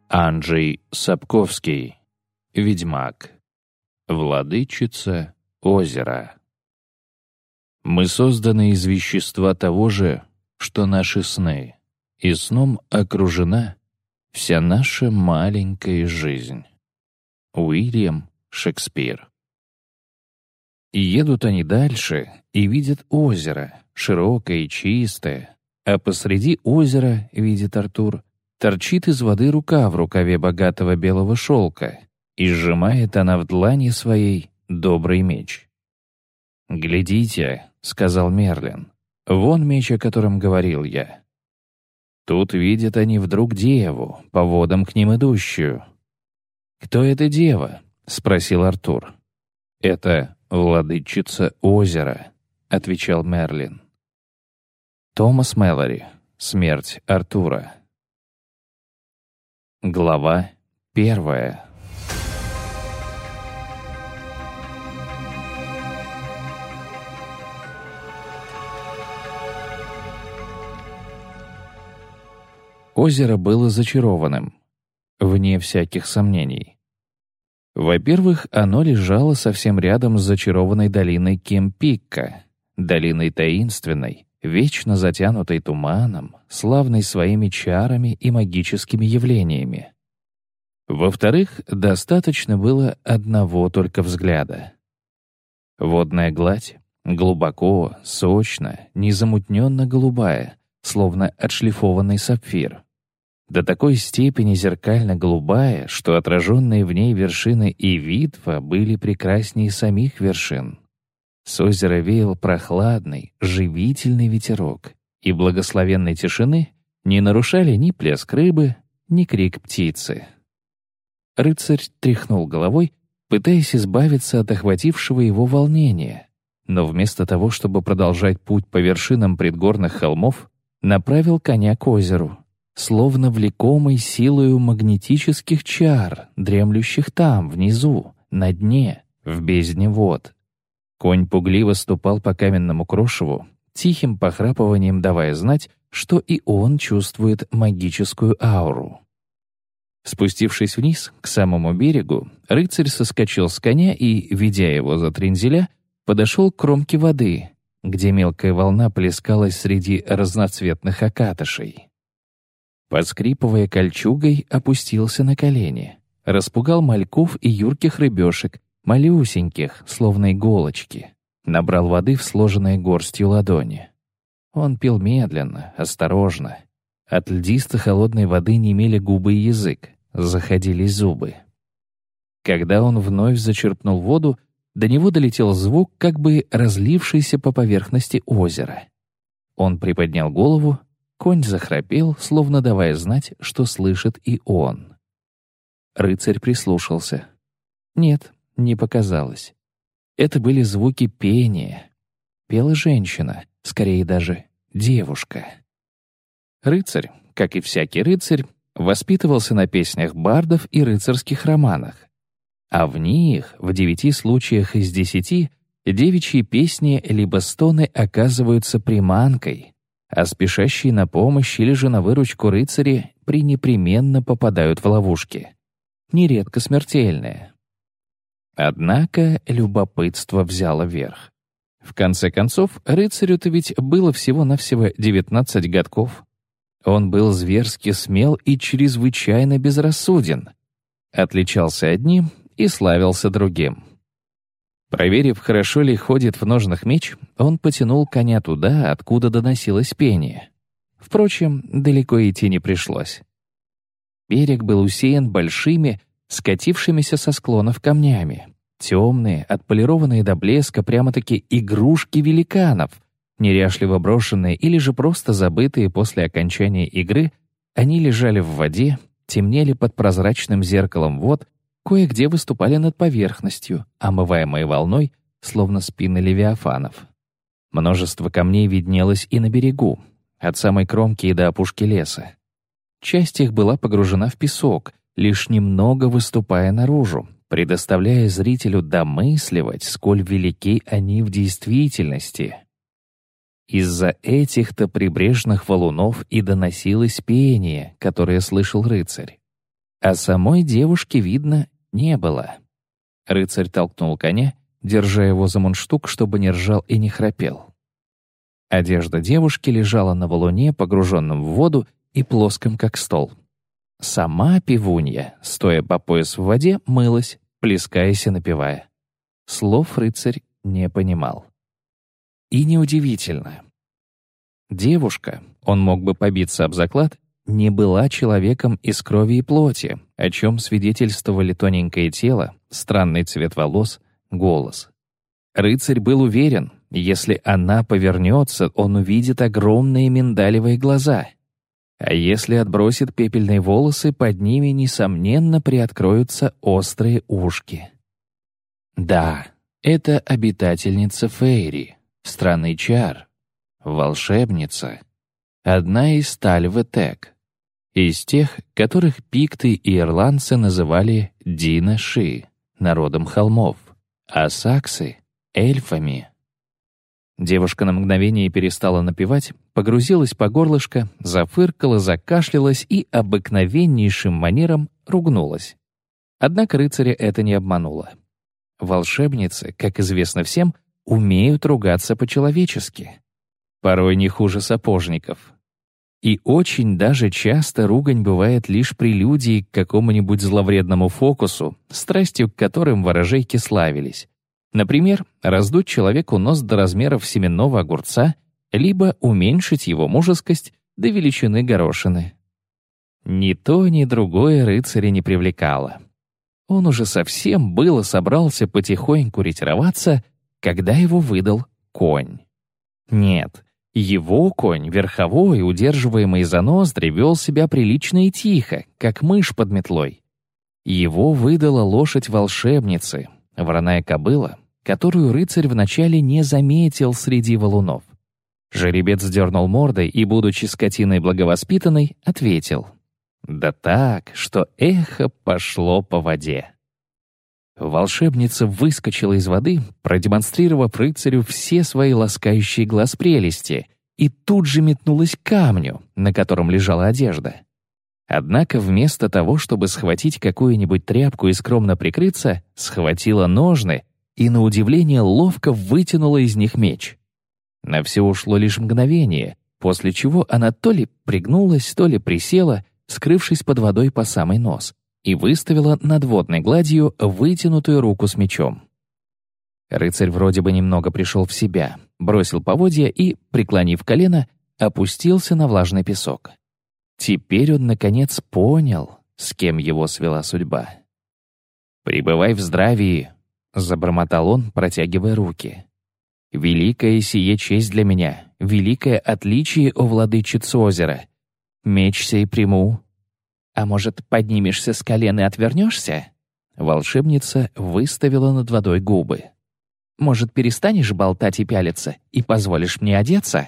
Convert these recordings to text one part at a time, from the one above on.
Анджей Сапковский. Ведьмак. Владычица озера. Мы созданы из вещества того же, что наши сны, и сном окружена вся наша маленькая жизнь. Уильям Шекспир. И едут они дальше и видят озеро, широкое и чистое, а посреди озера, видит Артур, торчит из воды рука в рукаве богатого белого шелка, и сжимает она в длани своей добрый меч. «Глядите», — сказал Мерлин, — «вон меч, о котором говорил я». Тут видят они вдруг деву, по водам к ним идущую. «Кто эта дева?» — спросил Артур. «Это владычица озера», — отвечал Мерлин. Томас Мэлори. Смерть Артура. Глава 1. Озеро было зачарованным, вне всяких сомнений. Во-первых, оно лежало совсем рядом с зачарованной долиной Кемпикка, долиной таинственной, вечно затянутой туманом, славной своими чарами и магическими явлениями. Во-вторых, достаточно было одного только взгляда. Водная гладь глубоко, сочно, незамутненно голубая, словно отшлифованный сапфир. До такой степени зеркально-голубая, что отраженные в ней вершины Ивитва были прекраснее самих вершин. С озера веял прохладный, живительный ветерок, и благословенной тишины не нарушали ни плеск рыбы, ни крик птицы. Рыцарь тряхнул головой, пытаясь избавиться от охватившего его волнения, но вместо того, чтобы продолжать путь по вершинам предгорных холмов, направил коня к озеру, словно влекомый силою магнетических чар, дремлющих там, внизу, на дне, в бездне вод. Конь пугливо ступал по каменному крошеву, тихим похрапыванием давая знать, что и он чувствует магическую ауру. Спустившись вниз, к самому берегу, рыцарь соскочил с коня и, ведя его за трензеля, подошел к кромке воды, где мелкая волна плескалась среди разноцветных окатышей. Поскрипывая кольчугой, опустился на колени, распугал мальков и юрких рыбешек, малюсеньких, словно иголочки, набрал воды в сложенные горстью ладони. Он пил медленно, осторожно. От льдисто-холодной воды немели губы и язык, заходились зубы. Когда он вновь зачерпнул воду, до него долетел звук, как бы разлившийся по поверхности озера. Он приподнял голову, конь захрапел, словно давая знать, что слышит и он. Рыцарь прислушался. Нет, не показалось. Это были звуки пения. Пела женщина, скорее даже девушка. Рыцарь, как и всякий рыцарь, воспитывался на песнях бардов и рыцарских романах. А в них, в 9 случаях из 10, девичьи песни либо стоны оказываются приманкой, а спешащие на помощь или же на выручку рыцари пренепременно попадают в ловушки, нередко смертельные. Однако любопытство взяло верх. В конце концов, рыцарю-то ведь было всего-навсего 19 годков. Он был зверски смел и чрезвычайно безрассуден, отличался одним и славился другим. Проверив, хорошо ли ходит в ножнах меч, он потянул коня туда, откуда доносилось пение. Впрочем, далеко идти не пришлось. Берег был усеян большими, скатившимися со склонов камнями. Темные, отполированные до блеска, прямо-таки игрушки великанов, неряшливо брошенные или же просто забытые после окончания игры, они лежали в воде, темнели под прозрачным зеркалом вод, кое-где выступали над поверхностью, омываемые волной, словно спины левиафанов. Множество камней виднелось и на берегу, от самой кромки и до опушки леса. Часть их была погружена в песок, лишь немного выступая наружу, предоставляя зрителю домысливать, сколь велики они в действительности. Из-за этих-то прибрежных валунов и доносилось пение, которое слышал рыцарь. а самой девушки, видно, не было. Рыцарь толкнул коня, держа его за мундштук, чтобы не ржал и не храпел. Одежда девушки лежала на валуне, погруженном в воду и плоском, как стол. Сама пивунья, стоя по пояс в воде, мылась, плескаясь и напевая. Слов рыцарь не понимал. И неудивительно. Девушка, он мог бы побиться об заклад, не была человеком из крови и плоти, о чем свидетельствовали тоненькое тело, странный цвет волос, голос. Рыцарь был уверен, если она повернется, он увидит огромные миндалевые глаза. А если отбросит пепельные волосы, под ними, несомненно, приоткроются острые ушки. Да, это обитательница Фейри, страны чар, волшебница, одна из Тальве-Тек, из тех, которых пикты и ирландцы называли Дина-Ши, народом холмов, а саксы — эльфами. Девушка на мгновение перестала напевать, погрузилась по горлышко, зафыркала, закашлялась и обыкновеннейшим манером ругнулась. Однако рыцаря это не обмануло. Волшебницы, как известно всем, умеют ругаться по-человечески. Порой не хуже сапожников. И очень даже часто ругань бывает лишь прелюдией к какому-нибудь зловредному фокусу, страстью к которым ворожейки славились. Например, раздуть человеку нос до размеров семенного огурца, либо уменьшить его мужескость до величины горошины. Ни то, ни другое рыцаря не привлекало. Он уже совсем было собрался потихоньку ретироваться, когда его выдал конь. Нет, его конь, верховой, удерживаемый за ноздри, вел себя прилично и тихо, как мышь под метлой. Его выдала лошадь волшебницы, вороная кобыла, которую рыцарь вначале не заметил среди валунов. Жеребец дернул мордой и, будучи скотиной благовоспитанной, ответил: «Да так, что эхо пошло по воде». Волшебница выскочила из воды, продемонстрировав рыцарю все свои ласкающие глаз прелести, и тут же метнулась к камню, на котором лежала одежда. Однако вместо того, чтобы схватить какую-нибудь тряпку и скромно прикрыться, схватила ножны и, на удивление, ловко вытянула из них меч. На все ушло лишь мгновение, после чего она то ли пригнулась, то ли присела, скрывшись под водой по самый нос, и выставила над водной гладью вытянутую руку с мечом. Рыцарь вроде бы немного пришел в себя, бросил поводья и, преклонив колено, опустился на влажный песок. Теперь он, наконец, понял, с кем его свела судьба. «Пребывай в здравии», — забормотал он, протягивая руки. «Великая сие честь для меня, великое отличие, о владычица озера. Меч сей приму». «А может, поднимешься с колен и отвернешься?» Волшебница выставила над водой губы. «Может, перестанешь болтать и пялиться и позволишь мне одеться?»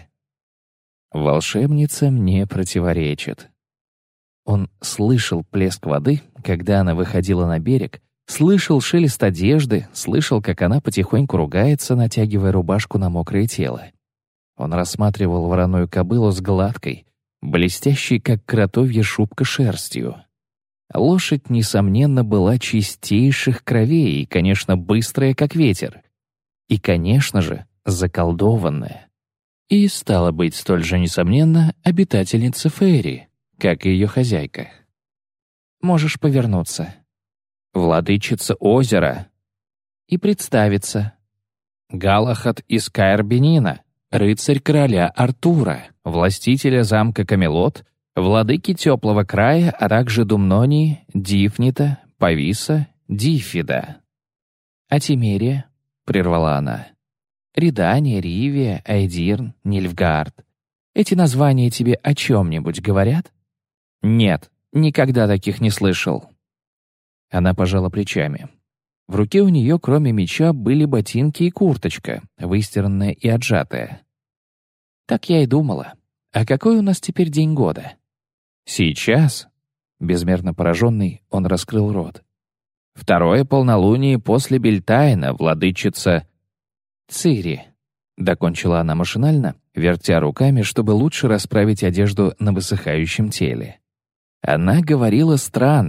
Волшебница мне противоречит. Он слышал плеск воды, когда она выходила на берег, слышал шелест одежды, слышал, как она потихоньку ругается, натягивая рубашку на мокрое тело. Он рассматривал вороную кобылу с гладкой, блестящей, как кротовья шубка, шерстью. Лошадь, несомненно, была чистейших кровей и, конечно, быстрая, как ветер. И, конечно же, заколдованная. И, стало быть, столь же, несомненно, обитательница Фейри, как и ее хозяйка. «Можешь повернуться. Владычица озера. И представиться. Галахад из Каэр-Бенина, рыцарь короля Артура, властителя замка Камелот, владыки теплого края, а также Думнонии, Дифнита, Пависа, Дифида». «А Тимерия?» — прервала она. «Редания, Ривия, Айдирн, Нильфгард. Эти названия тебе о чем-нибудь говорят?» «Нет, никогда таких не слышал». Она пожала плечами. В руке у нее, кроме меча, были ботинки и курточка, выстиранная и отжатая. «Так я и думала. А какой у нас теперь день года?» «Сейчас?» Безмерно пораженный, он раскрыл рот. «Второе полнолуние после Бельтайна, владычица...» «Цири», — докончила она машинально, вертя руками, чтобы лучше расправить одежду на высыхающем теле. Она говорила странно,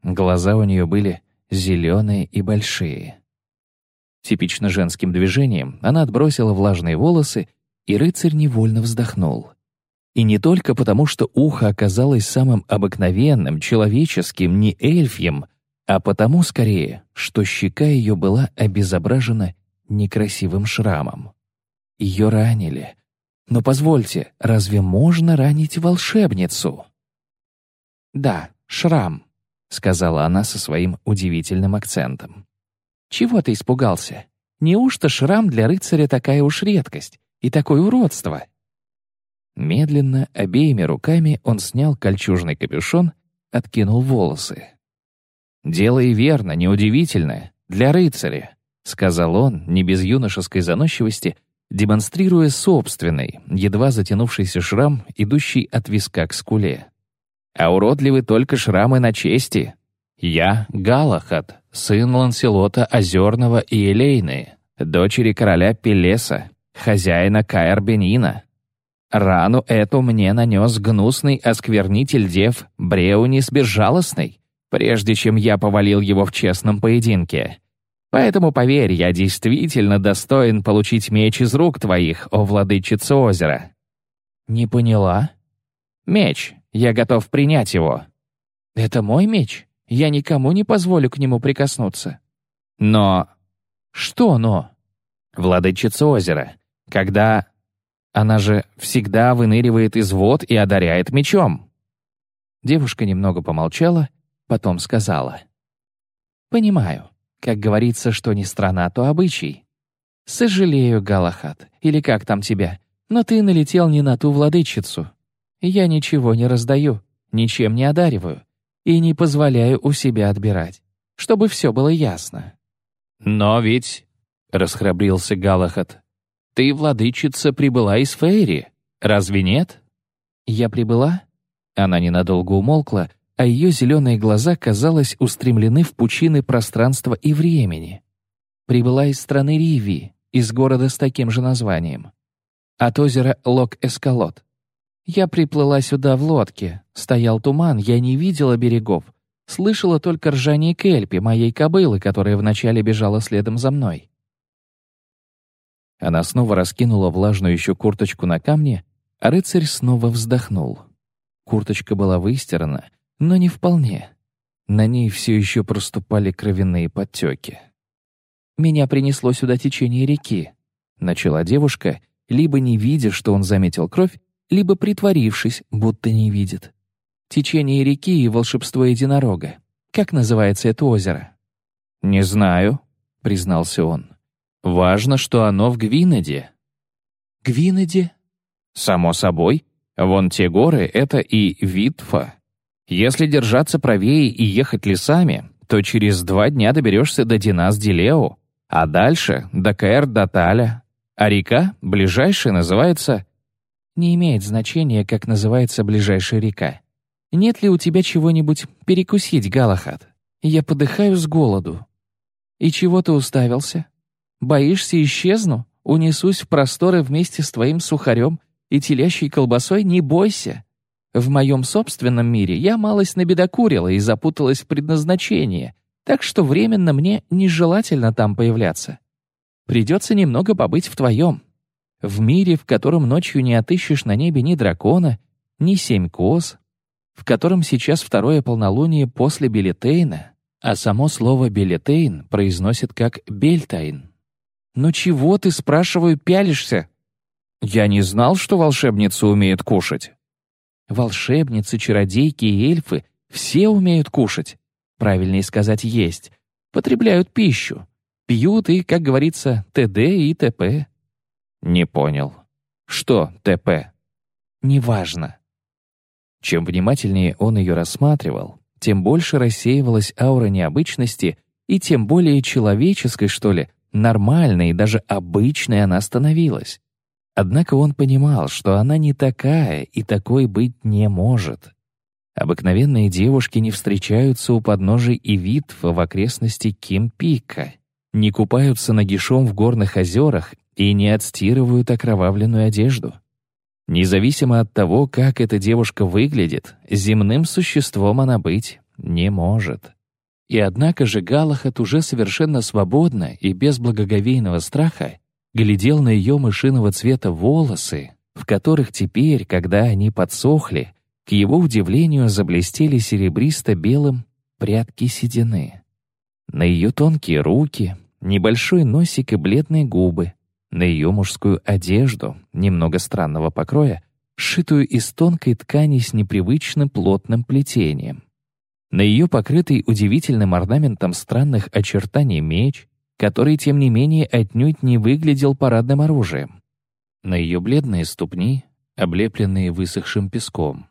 Глаза у нее были зеленые и большие. Типично женским движением она отбросила влажные волосы, и рыцарь невольно вздохнул. И не только потому, что ухо оказалось самым обыкновенным, человеческим, не эльфьем, а потому, скорее, что щека ее была обезображена некрасивым шрамом. Ее ранили. Но позвольте, разве можно ранить волшебницу? «Да, шрам», — сказала она со своим удивительным акцентом. «Чего ты испугался? Неужто шрам для рыцаря такая уж редкость и такое уродство?» Медленно, обеими руками он снял кольчужный капюшон, откинул волосы. «Дело и верно, неудивительно, для рыцаря», — сказал он, не без юношеской заносчивости, демонстрируя собственный, едва затянувшийся шрам, идущий от виска к скуле. «А уродливы только шрамы на чести. Я Галахад, сын Ланселота Озерного и Элейны, дочери короля Пелеса, хозяина Каэр-Бенина. Рану эту мне нанес гнусный осквернитель дев Бреунис Безжалостный, прежде чем я повалил его в честном поединке. Поэтому, поверь, я действительно достоин получить меч из рук твоих, о владычица озера». «Не поняла?» «Меч. Я готов принять его». «Это мой меч? Я никому не позволю к нему прикоснуться». «Но...» «Что «но»?» «Владычица озера. Когда... Она же всегда выныривает из вод и одаряет мечом». Девушка немного помолчала, потом сказала. «Понимаю. Как говорится, что не страна, то обычай. Сожалею, Галахад, или как там тебя, но ты налетел не на ту владычицу. Я ничего не раздаю, ничем не одариваю и не позволяю у себя отбирать, чтобы все было ясно». «Но ведь...» — расхрабрился Галахад. «Ты, владычица, прибыла из Фейри, разве нет?» «Я прибыла?» Она ненадолго умолкла, а ее зеленые глаза, казалось, устремлены в пучины пространства и времени. «Прибыла из страны Ривии, из города с таким же названием. От озера Лок-Эскалот. Я приплыла сюда в лодке, стоял туман, я не видела берегов, слышала только ржание Кельпи, моей кобылы, которая вначале бежала следом за мной». Она снова раскинула влажную еще курточку на камне, а рыцарь снова вздохнул. Курточка была выстирана, но не вполне. На ней все еще проступали кровяные подтеки. «Меня принесло сюда течение реки», — начала девушка, либо не видя, что он заметил кровь, либо притворившись, будто не видит. «Течение реки и волшебство единорога. Как называется это озеро?» «Не знаю», — признался он. «Важно, что оно в Гвинеде». «Гвинеде?» «Само собой. Вон те горы — это и Витфа. Если держаться правее и ехать лесами, то через 2 дня доберешься до Динас-Дилео, а дальше — до Каэр-Даталя. А река, ближайшая, называется...» «Не имеет значения, как называется ближайшая река. Нет ли у тебя чего-нибудь перекусить, Галахад? Я подыхаю с голоду». «И чего ты уставился? Боишься, исчезну? Унесусь в просторы вместе с твоим сухарем и телящей колбасой? Не бойся. В моем собственном мире я малость набедокурила и запуталась в предназначении, так что временно мне нежелательно там появляться. Придется немного побыть в твоем. В мире, в котором ночью не отыщешь на небе ни дракона, ни 7 коз, в котором сейчас 2-е полнолуние после Белетейна, а само слово «Белетейн» произносит как «Бельтайн». «Ну чего ты, спрашиваю, пялишься?» «Я не знал, что волшебницы умеют кушать». «Волшебницы, чародейки и эльфы все умеют кушать. Правильнее сказать «есть». Потребляют пищу. Пьют и, как говорится, т.д. и т.п». «Не понял. Что т.п.?» «Неважно». Чем внимательнее он ее рассматривал, тем больше рассеивалась аура необычности и тем более человеческой, что ли, нормальной и даже обычной она становилась. Однако он понимал, что она не такая и такой быть не может. Обыкновенные девушки не встречаются у подножий Ивитфа в окрестности Кемпика, не купаются нагишом в горных озерах и не отстирывают окровавленную одежду. Независимо от того, как эта девушка выглядит, земным существом она быть Не может. И однако же Галахад уже совершенно свободно и без благоговейного страха глядел на ее мышиного цвета волосы, в которых теперь, когда они подсохли, к его удивлению заблестели серебристо-белым прядки седины. На ее тонкие руки, небольшой носик и бледные губы, на ее мужскую одежду, немного странного покроя, сшитую из тонкой ткани с непривычным плотным плетением. На ее покрытый удивительным орнаментом странных очертаний меч, который, тем не менее, отнюдь не выглядел парадным оружием. На ее бледные ступни, облепленные высохшим песком.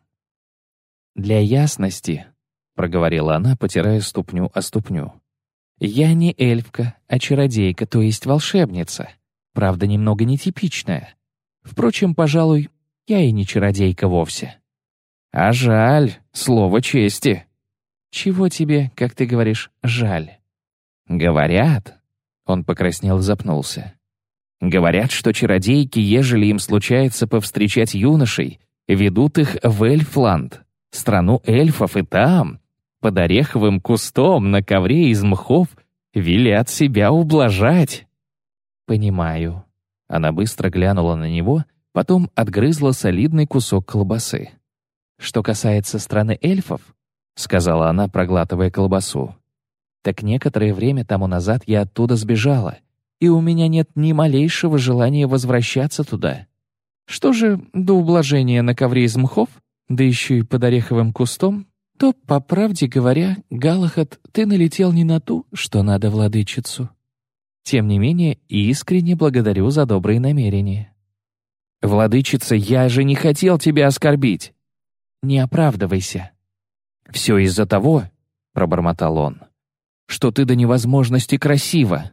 «Для ясности», — проговорила она, потирая ступню о ступню, «я не эльфка, а чародейка, то есть волшебница. Правда, немного нетипичная. Впрочем, пожалуй, я и не чародейка вовсе». «А жаль, слово чести». «Чего тебе, как ты говоришь, жаль?» «Говорят», — он покраснел и запнулся, «говорят, что чародейки, ежели им случается повстречать юношей, ведут их в Эльфланд, страну эльфов, и там, под ореховым кустом на ковре из мхов, велят себя ублажать». «Понимаю». Она быстро глянула на него, потом отгрызла солидный кусок колбасы. «Что касается страны эльфов, — сказала она, проглатывая колбасу, — так некоторое время тому назад я оттуда сбежала, и у меня нет ни малейшего желания возвращаться туда. Что же до ублажения на ковре из мхов, да еще и под ореховым кустом, то, по правде говоря, Галахад, ты налетел не на ту, что надо владычицу. Тем не менее, искренне благодарю за добрые намерения». «Владычица, я же не хотел тебя оскорбить!» «Не оправдывайся». «Все из-за того, — пробормотал он, — что ты до невозможности красива».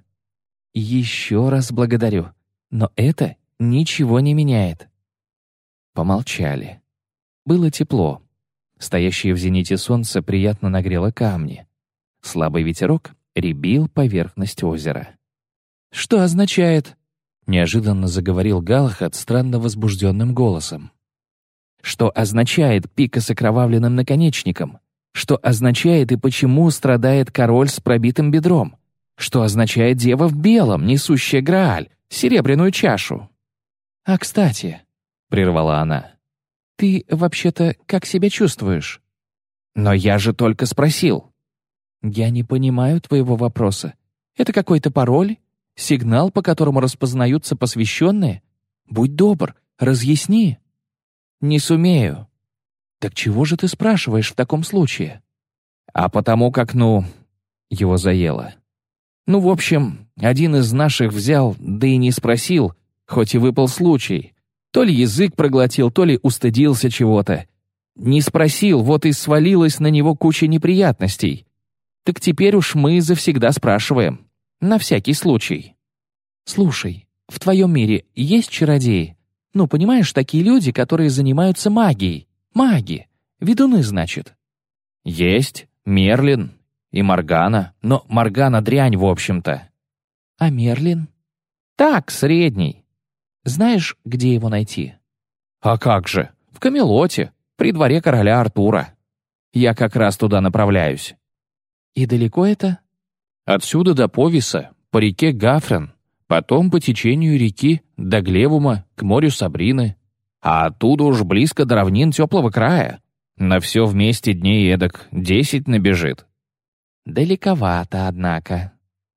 «Еще раз благодарю, но это ничего не меняет». Помолчали. Было тепло. Стоящее в зените солнце приятно нагрело камни. Слабый ветерок рябил поверхность озера. «Что означает?» — неожиданно заговорил Галахад странно возбужденным голосом. «Что означает пика с окровавленным наконечником? Что означает и почему страдает король с пробитым бедром? Что означает дева в белом, несущая Грааль, серебряную чашу?» «А, кстати», — прервала она, — «ты вообще-то как себя чувствуешь?» «Но я же только спросил». «Я не понимаю твоего вопроса. Это какой-то пароль? Сигнал, по которому распознаются посвященные? Будь добр, разъясни». «Не сумею». «Так чего же ты спрашиваешь в таком случае?» «А потому как, его заело. В общем, один из наших взял, да и не спросил, хоть и выпал случай. То ли язык проглотил, то ли устыдился чего-то. Не спросил, вот и свалилась на него куча неприятностей. Так теперь уж мы завсегда спрашиваем. На всякий случай». «Слушай, в твоем мире есть чародеи? Понимаешь, такие люди, которые занимаются магией. Маги. Ведуны, значит». «Есть. Мерлин. И Моргана. Но Моргана дрянь, в общем-то». «А Мерлин?» «Так, средний». «Знаешь, где его найти?» «А как же? В Камелоте, при дворе короля Артура. Я как раз туда направляюсь». «И далеко это?» «Отсюда до Повиса, по реке Гафрен. Потом по течению реки до Глевума, к морю Сабрины. А оттуда уж близко до равнин теплого края. На все вместе дней эдак 10 набежит». «Далековато, однако».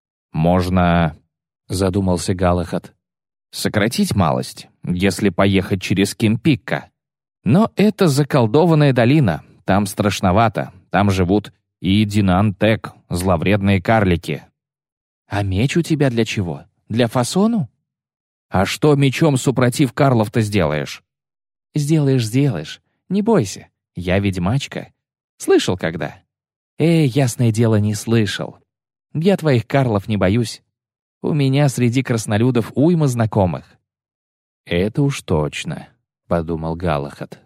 «Можно, — задумался Галахад, — сократить малость, если поехать через Кемпикка. Но это заколдованная долина, там страшновато, там живут и Динан-Тек, зловредные карлики». «А меч у тебя для чего? Для фасону?» «А что мечом супротив Карлов-то сделаешь?» «Сделаешь. Не бойся, я ведьмачка. Слышал когда?» Ясное дело, не слышал. Я твоих Карлов не боюсь. У меня среди краснолюдов уйма знакомых». «Это уж точно», — подумал Галахад.